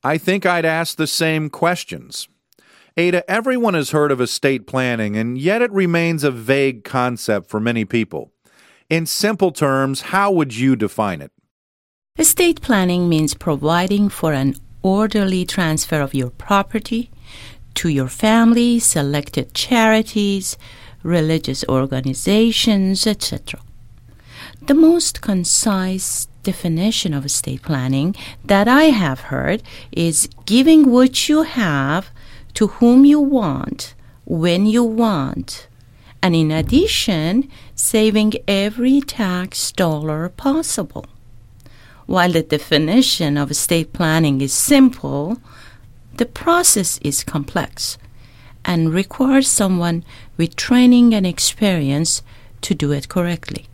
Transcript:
I think I'd ask the same questions. Ada, everyone has heard of estate planning, and yet it remains a vague concept for many people. In simple terms, how would you define it? Estate planning means providing for an orderly transfer of your property to your family, selected charities, religious organizations, etc. The most concise definition of estate planning that I have heard is giving what you have to whom you want, when you want, and in addition, saving every tax dollar possible. While the definition of estate planning is simple, the process is complex and requires someone with training and experience to do it correctly.